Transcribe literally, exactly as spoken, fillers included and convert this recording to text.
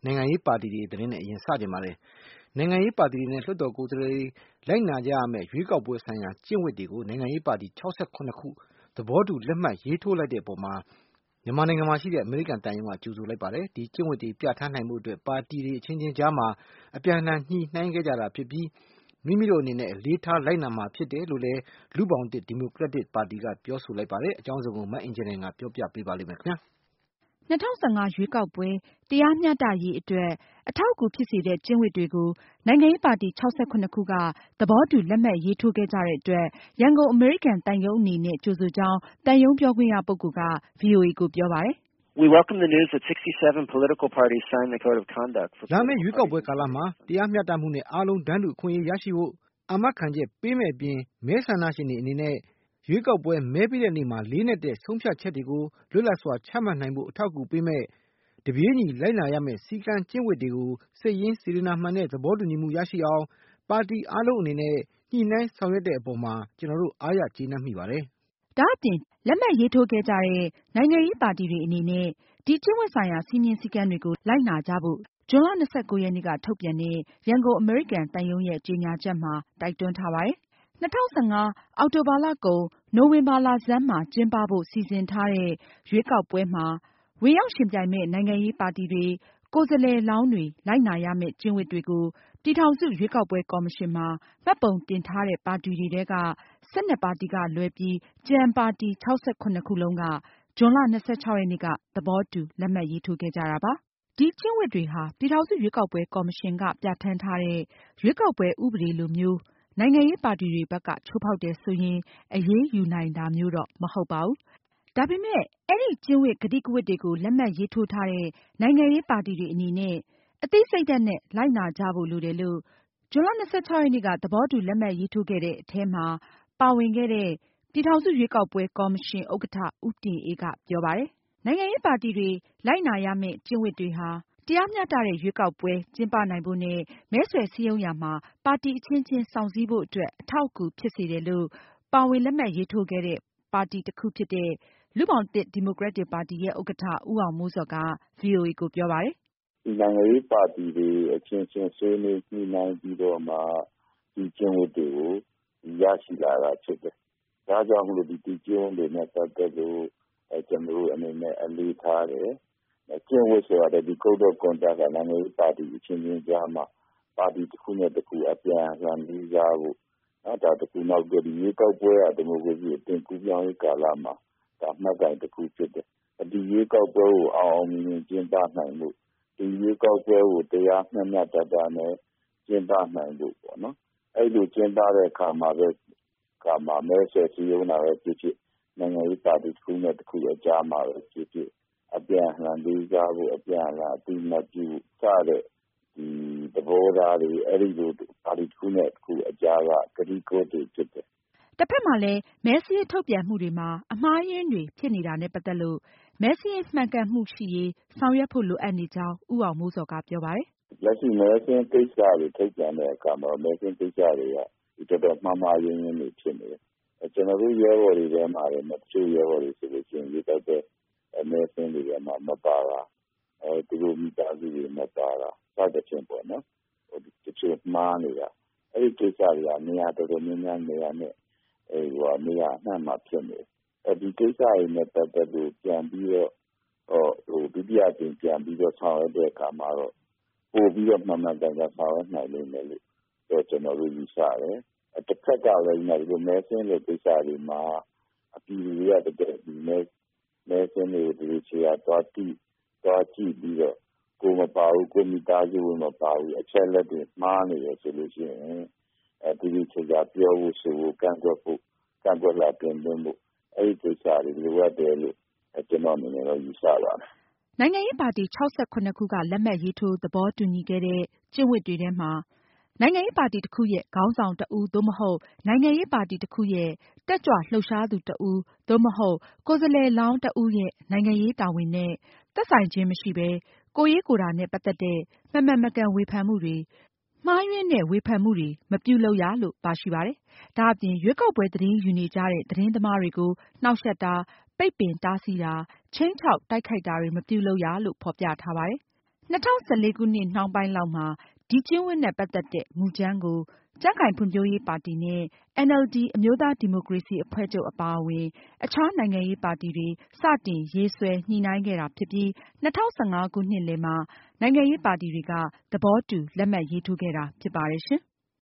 နိုင်ငံရေးပါတီတွေသတင်းနဲ့အရင်စတင်ပါတယ်။နိုင်ငံရေးပါတီတွေနဲ့လွှတ်တော်ကိုယ်စားလှယ်တွေလိုက်နာကြရမယ့်ရွေးကောက်ပွဲဆိုင်ရာကျင့်ဝတ်တွေကိုနိုင်ငံရေးပါတီ၆၇ခုသဘောတူလက်မှတ်ရေးထိုးလိုက်တဲ့အပေါ်မှာမြန်မာနိုင်ငံမှာရှိတဲ့အမေရိကန်သံရုံးကကြိုဆိုလိုက်ပါတယ်။ဒီကျင့်ဝတ်တွေပြဋ္ဌာန်းနိုင်မှုအတွက်ပါတီတွေအချင်းချင်းကြားမှာအပြန်အလှန်ညှိနှိုင်းခဲ့ကြတာဖြစ်ပြီးမိမိတို့အနေနဲ့အလေးထားလိုက်နာမှာဖြစ်တယ်လို့လည်းလူ့ဘောင်သစ်ဒီမိုကရက်တစ်ပါတီကပြောဆိုလိုက်ပါတယ်။အကြောင်းစုံကိုမအင်ဂျင်နီယာကပြောပြပေးပါလိမ့်မယ်ခင်ဗျာ။၂၀၁၅ရွေးကောက်ပွဲတရားမျှတရေးအတွက်အထောက်အကူဖြစ်စေတဲ့ကျင့်ဝတ်တွေကိုနိုင်ငံရေးပါတီ၆၇ခုကသဘောတူလက်မှတ်ရေးထိုးခဲ့ကြတဲ့အတွက်ရန်ကုန်အမေရိကန်သံရုံးအနေနဲ့ကြိုဆိုကြောင်းသံရုံးပြောခွင့်ရပုဂ္ဂိုလ်က ဗွီအိုအေကိုပြောပါတယ်။ We welcome the news that sixty-seven political parties signed the code of conduct for လာမယ့်ရွေးကောက်ပွဲကာလမှာတရားမျှတမှုနဲ့အားလုံးတန်းတူအခွင့်အရေးရရှိဖို့အာမခံချက်ပေးမယ့်အပြင်မဲဆန္ဒရှင်တွေအနေနဲ့ရွေးကောက်ပွဲမဲပေးတဲ့နေ့မှာလေးနက်တဲ့ဆုံးဖြတ်ချက်တွေကိုလွတ်လပ်စွာချမှတ်နိုင်ဖို့အထောက်အကူပေးမယ့်တပြေးညီလိုက်နာရမယ့်စည်းကမ်းကျင့်ဝတ်တွေကိုစိတ်ရင်းစေတနာမှန်တဲ့သဘောတူညီမှုရရှိအောင်ပါတီအားလုံးအနေနဲ့ညှိနှိုင်းဆောင်ရွက်တဲ့အပေါ်မှာကျနော်တို့အားရကျေနပ်မိပါတယ်။ဒါအပြင်လက်မှတ်ရေးထိုးခဲ့ကြတဲ့နိုင်ငံရေးပါတီတွေအနေနဲ့ဒီကျင့်ဝတ်ဆိုင်ရာစည်းမျဉ်းစည်းကမ်းတွေကိုလိုက်နာကြဖို့ဇွန်လ၂၉ရက်နေ့ကထုတ်ပြန်တဲ့ရန်ကုန်အမေရိကန်သံရုံးရဲ့ကြေညာချက်မှာတိုက်တွန်းထားပါတယ်။၂၀၁၅အောက်တိုဘာလကုန်နိုဝင်ဘာလဆန်းမှာကျင်းပဖို့စီစဉ်ထားတဲ့ရွေးကောက်ပွဲမှာဝင်ရောက်ယှဉ်ပြိုင်မယ့်နိုင်ငံရေးပါတီတွေကိုယ်စားလှယ်လောင်းတွေလိုက်နာရမယ့်ကျင့်ဝတ်တွေကိုပြည်ထောင်စုရွေးကောက်ပွဲကော်မရှင်မှာမှတ်ပုံတင်ထားတဲ့ပါတီတွေထဲက၁၂ပါတီကလွဲပြီးကျန်ပါတီ၆၇ခုလုံးကဇွန်လ၂၆ရက်နေ့ကသဘောတူလက်မှတ်ရေးထိုးခဲ့ကြတာပါ။ဒီကျင့်ဝတ်တွေဟာပြည်ထောင်စုရွေးကောက်ပွဲကော်မရှင်ကပြဋ္ဌာန်းထားတဲ့ရွေးကောက်ပွဲဥပဒေလိုမျိုးနိုင်ငံရေးပါတီတွေဘက်ကချိုးဖောက်တယ်ဆိုရင်အရေးယူနိုင်တာမျိုးတော့မဟုတ်ပါဘူး။ဒါပေမဲ့အဲဒီကျင့်ဝတ်ကတိကဝတ်တွေကိုလက်မှတ်ရေးထိုးထားတဲ့နိုင်ငံရေးပါတီတွေအနေနဲ့အသိစိတ်ဓါတ်နဲ့လိုက်နာကြဖို့လိုတယ်လို့ဇွန်လ၂၆ရက်နေ့ကသဘောတူလက်မှတ်ရေးထိုးခဲ့တဲ့အထဲမှာပါဝင်ခဲ့တဲ့ပြည်ထောင်စုရွေးကောက်ပွဲကော်မရှင်ဥက္ကဋ္ဌဦးတင်အေးကပြောပါတယ်။နိုင်ငံရေးပါတီတွေလိုက်နာရမယ့်ကျင့်ဝတ်တွေဟာတရားမျှတတဲ့ရွေးကောက်ပွဲကျင်းပနိုင်ဖို့နဲ့မဲဆွယ်စည်းရုံးရာမှာပါတီအချင်းချင်းစောင့်စည်းဖို့အတွက်အထောက်အကူဖြစ်စေတယ်လို့ပါဝင်လက်မှတ်ရေးထိုးခဲ့တဲ့ပါတီတခုဖြစ်တဲ့လူ့ဘောင်သစ်ဒီမိုကရက်တစ်ပါတီရဲ့ဥက္ကဋ္ဌဦးအောင်မိုးဇော်က ဗွီအိုအေကိုပြောပါတယ်။ဒီနိုင်ငံရေးပါတီတွေအချင်းချင်းဆွေးနွေးညှိနှိုင်းပြီးတော့မှဒီကျင့်ဝတ်တွေကိုရရှိလာတာဖြစ်တယ်။ဒါကြောင့်မလို့ဒီကျင့်ဝတ်တွေနဲ့ပတ်သက်လို့ကျွန်တော်တို့အနေနဲ့အလေးထားတယ်။ကျင့်ဝတ်ဆိုတာဒီ Code of Conduct ကနိုင်ငံရေးပါတီအချင်းချင်းကြားမှာပါတီတစ်ခုနဲ့တစ်ခုအပြန်အလှန်လေးစားဖို့နော်ဒါတစ်ခုနောက်ပြီးဒီရွေးကောက်ပွဲကဒီမိုကရေစီအသွင်ကူးပြောင်းရေးကာလမှာဒါမှတ်တိုင်တစ်ခုဖြစ်တယ်။ဒီရွေးကောက်ပွဲကိုအောင်အောင်မြင်မြင်ကျင်းပနိုင်ဖို့ဒီရွေးကောက်ပွဲကိုတရားမျှမျှတတနဲ့ကျင်းပနိုင်ဖို့ပေါ့နော်။အဲ့လိုကျင်းပတဲ့အခါမှာပဲကမှာမဲဆွယ်စည်းရုံးတာပဲဖြစ်ဖြစ်နိုင်ငံရေးပါတီတစ်ခုနဲ့တစ်ခုအကြားမှာပဲဖြစ်ဖြစ်အပြန်အလှန်လေးစားဖို့အပြန်အလှန်အတိအမှတ်ပြုစတဲ့ဒီသဘောထားတွေအဲ့ဒီလိုပါတီတစ်ခုနဲ့တစ်ခုအကြားကဂတိကဝတ်တွေဖြစ်တယ်။တစ်ဖက်မှာလည်းမဲစာရင်းထုတ်ပြန်မှုတွေမှာအမှားအယွင်းတွေဖြစ်နေတာနဲ့ပတ်သက်လို့မဲစာရင်းမှန်ကန်မှုရှိရေးဆောင်ရွက်ဖို့လိုအပ်နေကြောင်းဦးအောင်မိုးဇော်ကပြောပါတယ်။လက်ရှိမဲစာရင်းကိစ္စတွေထုတ်ပြန်တဲ့အခါမှာမဲစာရင်းကိစ္စတွေကတော်တော်မှားမှားယွင်းယွင်းတွေဖြစ်နေတယ်။ကျွန်တော်တို့ရဲဘော်တွေထဲမှာလည်းတချို့ရဲဘော်တွေဆိုလို့ရှိရင်ဒီတော့တဲ့မဲစာရင်းတွေထဲမှာမပါတာအဲသူတို့မိသားစုတွေမပါတာစသဖြင့်ပေါ့နော်။တချို့မှားနေတာအဲ့ဒီကိစ္စတွေကနေရာတော်တော်များများနေရာနဲ့အဲဟိုနေရာအနှံ့မှာဖြစ်နေတယ်။အဲဒီကိစ္စတွေနဲ့ပတ်သက်လို့ပြန်ပြီးတော့ဟိုဒုတိယကျင်းပြန်ပြီးတော့ဆောင်ရွက်တဲ့အခါမှာတော့ပို့ပြီးတော့မှန်မှန်ကန်ကန်ဆောင်ရွက်နိုင်လိမ့်မယ်လို့တော့ကျွန်တော်တို့ယူဆတယ်။တစ်ခါကလည်းဒီလိုမဲစင်းတဲ့ကိစ္စတွေမှာအပြည်တွေကတကယ်ဒီမဲမဲစင်းတွေကိုဒီချရာတော့တိတော့ကြည့်ပြီးတော့ကိုမပါဘူးကိုမိသားစုဝင်မပါဘူးအချက်လက်တွေမှားနေရဆိုလို့ရှိရင်အဲဒီဒီချရာပြောဖို့ဆိုဖို့ကန့်ကွက်ဖို့ကန့်ကွက်လာတင်သွင်းဖို့အဲ့ဒီကိစ္စတွေလိုအပ်တယ်လို့ကျွန်တော်အနေနဲ့တော့ယူဆပါတယ်။နိုင်ငံရေးပါတီ၆၇ခုကလက်မှတ်ရေးထိုးသဘောတူညီခဲ့တဲ့ကျင့်ဝတ်တွေထဲမှာနိုင်ငံရေးပါတီတစ်ခုရဲ့ခေါင်းဆောင်တဦးသို့မဟုတ်နိုင်ငံရေးပါတီတစ်ခုရဲ့တက်ကြွလှုပ်ရှားသူတဦးသို့မဟုတ်ကိုယ်စားလှယ်လောင်းတဦးရဲ့နိုင်ငံရေးတာဝန်နဲ့သက်ဆိုင်ခြင်းမရှိဘဲကိုယ်ရေးကိုယ်တာနဲ့ပတ်သက်တဲ့မမှန်မကန်ဝေဖန်မှုတွေမှားယွင်းတဲ့ဝေဖန်မှုတွေမပြုလုပ်ရလို့ပါရှိပါတယ်။ဒါအပြင်ရွေးကောက်ပွဲသတင်းယူနေကြတဲ့သတင်းသမားတွေကိုနှောင့်ယှက်တာပိတ်ပင်တားဆီးတာခြိမ်းခြောက်တိုက်ခိုက်တာတွေမပြုလုပ်ရလို့ဖော်ပြထားပါတယ်။၂၀၁၄ ခုနှစ်နှောင်းပိုင်းလောက်မှာ ဒီကျင့်ဝတ်နဲ့ ပတ်သက်တဲ့ မူကြမ်းကို ကြံ့ခိုင်ဖွံ့ဖြိုးရေးပါတီနဲ့ အင်န်အယ်လ်ဒီ အမျိုးသားဒီမိုကရေစီအဖွဲ့ချုပ်အပါအဝင် အခြားနိုင်ငံရေးပါတီတွေ စတင်ရေးဆွဲညှိနှိုင်းခဲ့တာဖြစ်ပြီး ၂၀၁၅ ခုနှစ်လယ်မှာ နိုင်ငံရေးပါတီတွေက သဘောတူလက်မှတ်ရေးထိုးခဲ့တာဖြစ်ပါတယ်ရှင်။